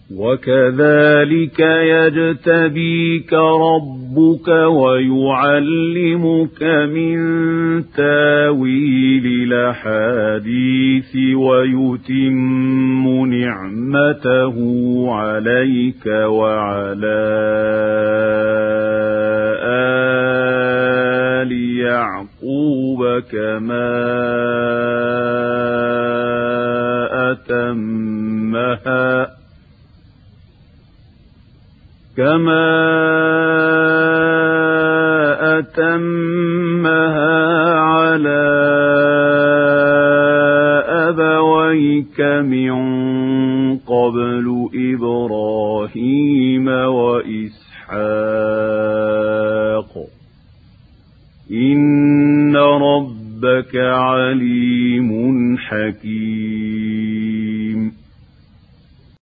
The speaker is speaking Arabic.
وكذلك يجتبيك ربك ويعلمك من تاويل الأحاديث ويتم نعمته عليك وعلى آل يعقوب كما أتمها على أبويك من قبل إبراهيم وإسحاق